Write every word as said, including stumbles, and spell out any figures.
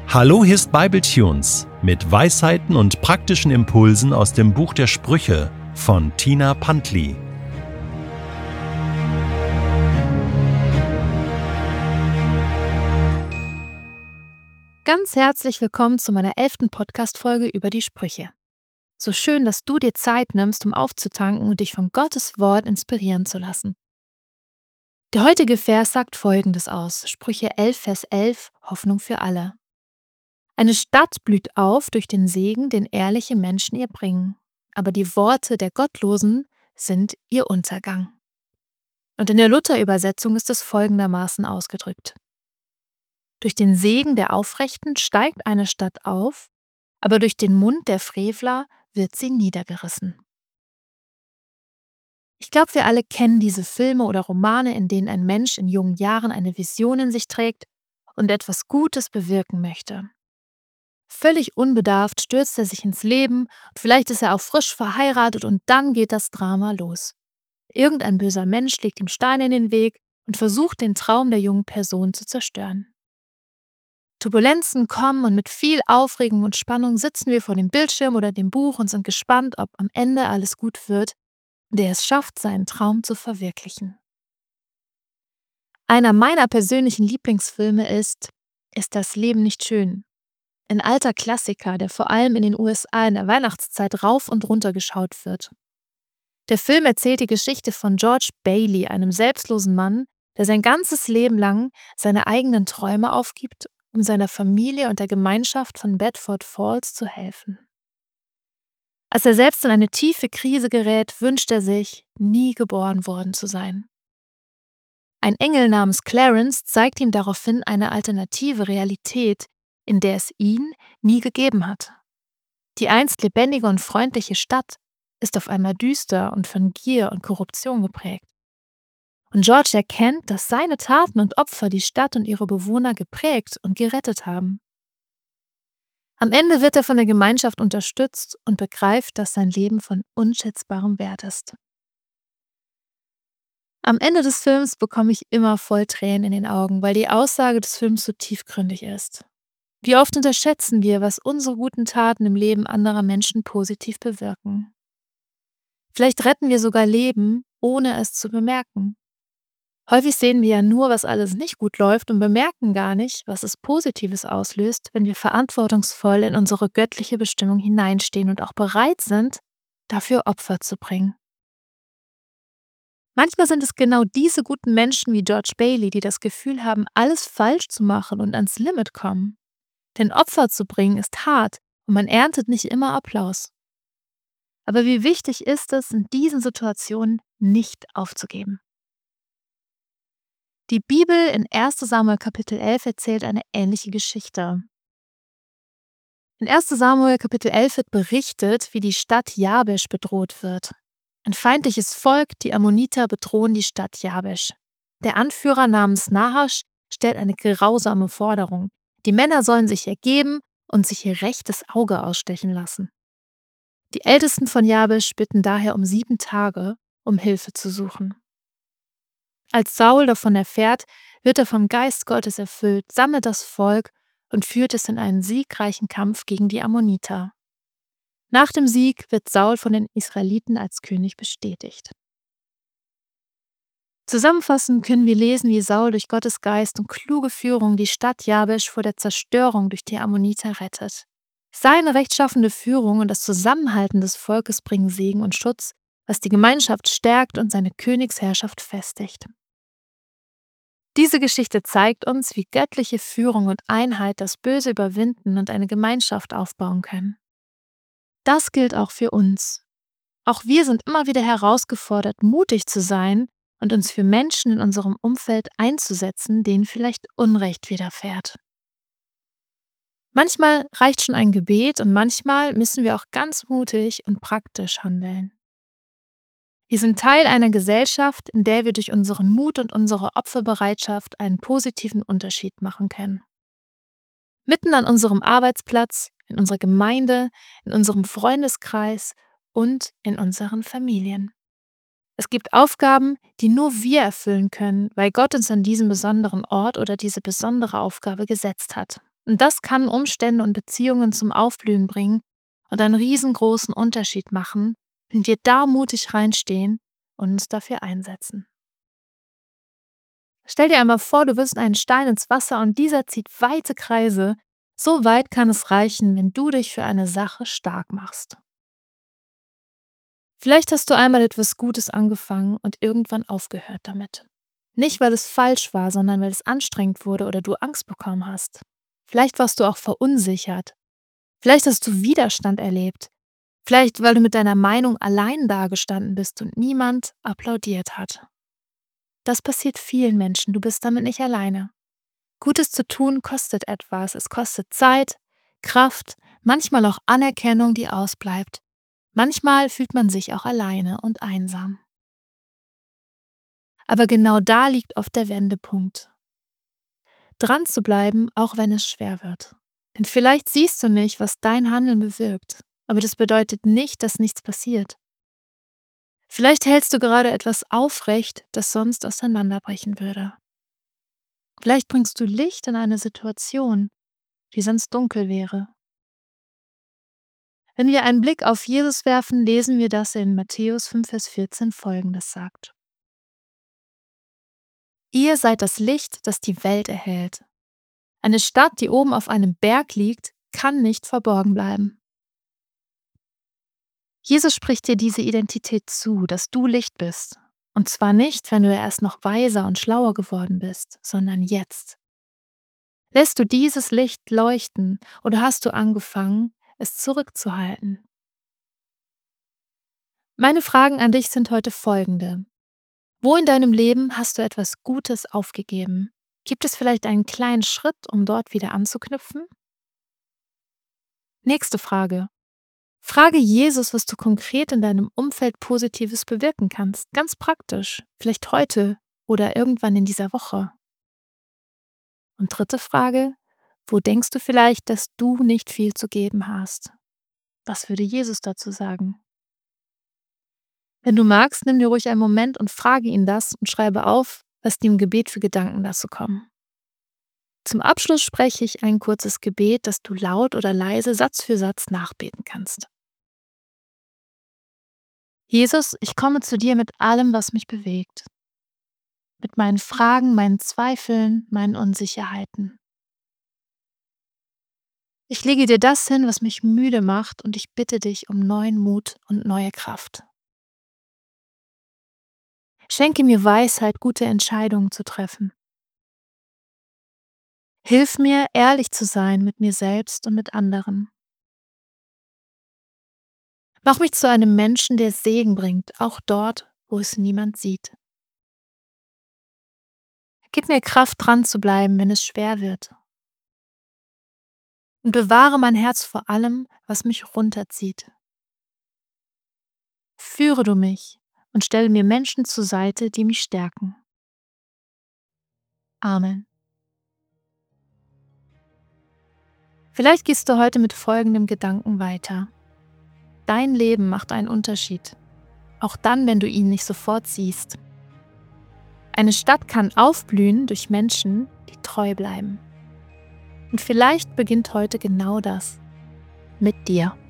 Hallo, hier ist Bibletunes mit Weisheiten und praktischen Impulsen aus dem Buch der Sprüche von Tina Pantli. Ganz herzlich willkommen zu meiner elften Podcast-Folge über die Sprüche. So schön, dass du dir Zeit nimmst, um aufzutanken und dich von Gottes Wort inspirieren zu lassen. Der heutige Vers sagt Folgendes aus: Sprüche elf, Vers elf, Hoffnung für alle. Eine Stadt blüht auf durch den Segen, den ehrliche Menschen ihr bringen, aber die Worte der Gottlosen sind ihr Untergang. Und in der Luther-Übersetzung ist es folgendermaßen ausgedrückt: Durch den Segen der Aufrechten steigt eine Stadt auf, aber durch den Mund der Frevler wird sie niedergerissen. Ich glaube, wir alle kennen diese Filme oder Romane, in denen ein Mensch in jungen Jahren eine Vision in sich trägt und etwas Gutes bewirken möchte. Völlig unbedarft stürzt er sich ins Leben und vielleicht ist er auch frisch verheiratet und dann geht das Drama los. Irgendein böser Mensch legt ihm Steine in den Weg und versucht, den Traum der jungen Person zu zerstören. Turbulenzen kommen und mit viel Aufregung und Spannung sitzen wir vor dem Bildschirm oder dem Buch und sind gespannt, ob am Ende alles gut wird und er es schafft, seinen Traum zu verwirklichen. Einer meiner persönlichen Lieblingsfilme ist Ist das Leben nicht schön? Ein alter Klassiker, der vor allem in den U S A in der Weihnachtszeit rauf und runter geschaut wird. Der Film erzählt die Geschichte von George Bailey, einem selbstlosen Mann, der sein ganzes Leben lang seine eigenen Träume aufgibt, um seiner Familie und der Gemeinschaft von Bedford Falls zu helfen. Als er selbst in eine tiefe Krise gerät, wünscht er sich, nie geboren worden zu sein. Ein Engel namens Clarence zeigt ihm daraufhin eine alternative Realität, in der es ihn nie gegeben hat. Die einst lebendige und freundliche Stadt ist auf einmal düster und von Gier und Korruption geprägt. Und George erkennt, dass seine Taten und Opfer die Stadt und ihre Bewohner geprägt und gerettet haben. Am Ende wird er von der Gemeinschaft unterstützt und begreift, dass sein Leben von unschätzbarem Wert ist. Am Ende des Films bekomme ich immer voll Tränen in den Augen, weil die Aussage des Films so tiefgründig ist. Wie oft unterschätzen wir, was unsere guten Taten im Leben anderer Menschen positiv bewirken. Vielleicht retten wir sogar Leben, ohne es zu bemerken. Häufig sehen wir ja nur, was alles nicht gut läuft und bemerken gar nicht, was es Positives auslöst, wenn wir verantwortungsvoll in unsere göttliche Bestimmung hineinstehen und auch bereit sind, dafür Opfer zu bringen. Manchmal sind es genau diese guten Menschen wie George Bailey, die das Gefühl haben, alles falsch zu machen und ans Limit kommen. Denn Opfer zu bringen ist hart und man erntet nicht immer Applaus. Aber wie wichtig ist es, in diesen Situationen nicht aufzugeben? Die Bibel in erster Samuel Kapitel elf erzählt eine ähnliche Geschichte. In erster Samuel Kapitel elf wird berichtet, wie die Stadt Jabesch bedroht wird. Ein feindliches Volk, die Ammoniter, bedrohen die Stadt Jabesch. Der Anführer namens Nahasch stellt eine grausame Forderung. Die Männer sollen sich ergeben und sich ihr rechtes Auge ausstechen lassen. Die Ältesten von Jabesch bitten daher um sieben Tage, um Hilfe zu suchen. Als Saul davon erfährt, wird er vom Geist Gottes erfüllt, sammelt das Volk und führt es in einen siegreichen Kampf gegen die Ammoniter. Nach dem Sieg wird Saul von den Israeliten als König bestätigt. Zusammenfassend können wir lesen, wie Saul durch Gottes Geist und kluge Führung die Stadt Jabesch vor der Zerstörung durch die Ammoniter rettet. Seine rechtschaffende Führung und das Zusammenhalten des Volkes bringen Segen und Schutz, was die Gemeinschaft stärkt und seine Königsherrschaft festigt. Diese Geschichte zeigt uns, wie göttliche Führung und Einheit das Böse überwinden und eine Gemeinschaft aufbauen können. Das gilt auch für uns. Auch wir sind immer wieder herausgefordert, mutig zu sein und uns für Menschen in unserem Umfeld einzusetzen, denen vielleicht Unrecht widerfährt. Manchmal reicht schon ein Gebet und manchmal müssen wir auch ganz mutig und praktisch handeln. Wir sind Teil einer Gesellschaft, in der wir durch unseren Mut und unsere Opferbereitschaft einen positiven Unterschied machen können. Mitten an unserem Arbeitsplatz, in unserer Gemeinde, in unserem Freundeskreis und in unseren Familien. Es gibt Aufgaben, die nur wir erfüllen können, weil Gott uns an diesen besonderen Ort oder diese besondere Aufgabe gesetzt hat. Und das kann Umstände und Beziehungen zum Aufblühen bringen und einen riesengroßen Unterschied machen, wenn wir da mutig reinstehen und uns dafür einsetzen. Stell dir einmal vor, du wirfst einen Stein ins Wasser und dieser zieht weite Kreise. So weit kann es reichen, wenn du dich für eine Sache stark machst. Vielleicht hast du einmal etwas Gutes angefangen und irgendwann aufgehört damit. Nicht, weil es falsch war, sondern weil es anstrengend wurde oder du Angst bekommen hast. Vielleicht warst du auch verunsichert. Vielleicht hast du Widerstand erlebt. Vielleicht, weil du mit deiner Meinung allein dagestanden bist und niemand applaudiert hat. Das passiert vielen Menschen, du bist damit nicht alleine. Gutes zu tun kostet etwas. Es kostet Zeit, Kraft, manchmal auch Anerkennung, die ausbleibt. Manchmal fühlt man sich auch alleine und einsam. Aber genau da liegt oft der Wendepunkt. Dran zu bleiben, auch wenn es schwer wird. Denn vielleicht siehst du nicht, was dein Handeln bewirkt, aber das bedeutet nicht, dass nichts passiert. Vielleicht hältst du gerade etwas aufrecht, das sonst auseinanderbrechen würde. Vielleicht bringst du Licht in eine Situation, die sonst dunkel wäre. Wenn wir einen Blick auf Jesus werfen, lesen wir, dass er in Matthäus fünf, Vers vierzehn Folgendes sagt. Ihr seid das Licht, das die Welt erhellt. Eine Stadt, die oben auf einem Berg liegt, kann nicht verborgen bleiben. Jesus spricht dir diese Identität zu, dass du Licht bist. Und zwar nicht, wenn du erst noch weiser und schlauer geworden bist, sondern jetzt. Lässt du dieses Licht leuchten oder hast du angefangen, es zurückzuhalten? Meine Fragen an dich sind heute folgende. Wo in deinem Leben hast du etwas Gutes aufgegeben? Gibt es vielleicht einen kleinen Schritt, um dort wieder anzuknüpfen? Nächste Frage. Frage Jesus, was du konkret in deinem Umfeld Positives bewirken kannst. Ganz praktisch. Vielleicht heute oder irgendwann in dieser Woche. Und dritte Frage. Wo denkst du vielleicht, dass du nicht viel zu geben hast? Was würde Jesus dazu sagen? Wenn du magst, nimm dir ruhig einen Moment und frage ihn das und schreibe auf, was dir im Gebet für Gedanken dazu kommen. Zum Abschluss spreche ich ein kurzes Gebet, das du laut oder leise Satz für Satz nachbeten kannst. Jesus, ich komme zu dir mit allem, was mich bewegt. Mit meinen Fragen, meinen Zweifeln, meinen Unsicherheiten. Ich lege dir das hin, was mich müde macht, und ich bitte dich um neuen Mut und neue Kraft. Schenke mir Weisheit, gute Entscheidungen zu treffen. Hilf mir, ehrlich zu sein mit mir selbst und mit anderen. Mach mich zu einem Menschen, der Segen bringt, auch dort, wo es niemand sieht. Gib mir Kraft, dran zu bleiben, wenn es schwer wird. Und bewahre mein Herz vor allem, was mich runterzieht. Führe du mich und stelle mir Menschen zur Seite, die mich stärken. Amen. Vielleicht gehst du heute mit folgendem Gedanken weiter. Dein Leben macht einen Unterschied, auch dann, wenn du ihn nicht sofort siehst. Eine Stadt kann aufblühen durch Menschen, die treu bleiben. Und vielleicht beginnt heute genau das mit dir.